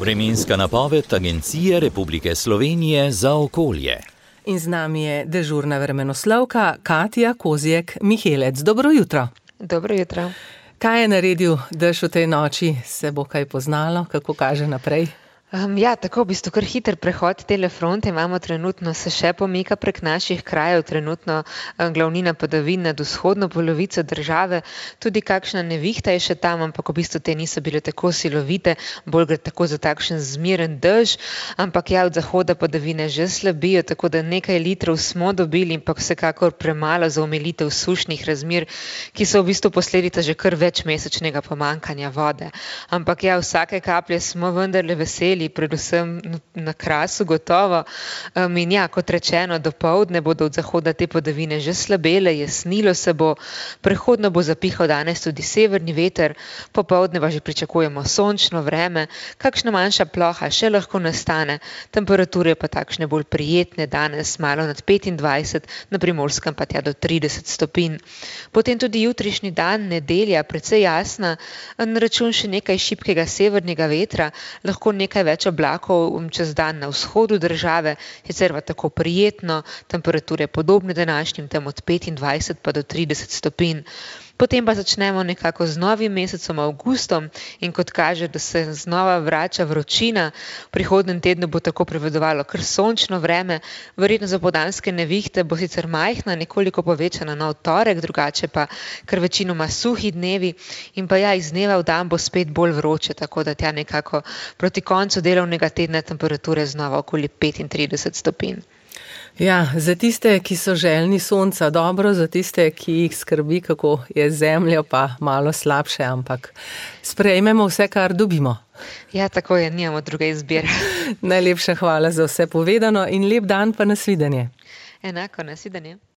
Vremenska napoved Agencije Republike Slovenije za okolje. In z nami je dežurna vremenoslovka Katja Kozjek-Mihelec. Dobro jutro. Dobro jutro. Kaj je naredil dež v tej noči? Se bo kaj poznalo? Kako kaže naprej? Tako v bistvu kar hiter prehod tele fronte imamo trenutno, se še pomika prek naših krajev, trenutno glavnina padavin nad vzhodno polovico države, tudi kakšna nevihta je še tam, ampak v bistvu te niso bile tako silovite, bolj gre tako za takšen zmeren dež, ampak od zahoda padavine že slabijo, tako da nekaj litrov smo dobili, ampak vsekakor premalo za omilitev sušnih razmer, ki so v bistvu posledica že kar večmesečnega pomanjkanja vode. Ampak vsake kaplje smo vendarle veseli, predvsem na Krasu gotovo. In kot rečeno, dopoldne bodo od zahoda te padavine že slabele, jasnilo se bo, prehodno bo zapihal danes tudi severni veter, popoldne pa že pričakujemo sončno vreme, kakšna manjša ploha še lahko nastane, temperature pa takšne bolj prijetne danes, malo nad 25, na Primorskem pa tja do 30 stopinj. Potem tudi jutrišnji dan, nedelja, precej jasna, na račun še nekaj šibkega severnega vetra, lahko nekaj več oblakov čez dan na vzhodu države, sicer pa tako prijetno, temperature podobne današnjim, tam od 25 pa do 30 stopinj. Potem pa začnemo nekako z novim mesecem avgustom in kot kaže, da se znova vrača vročina, v prihodnjem tednu bo tako prevladovalo kar sončno vreme, verjetno za popoldanske nevihte bo sicer majhna, nekoliko povečana na torek, drugače pa kar večinoma suhi dnevi in pa iz dneva v dan bo spet bolj vroče, tako da tja nekako proti koncu delovnega tedna temperature znova okoli 35 stopinj. Za tiste, ki so željni sonca, dobro, za tiste, ki jih skrbi, kako je zemlja, pa malo slabše, ampak sprejmemo vse, kar dobimo. Tako je, nimamo druge izbire. Najlepša hvala za vse povedano in lep dan pa nasvidenje. Enako, nasvidenje.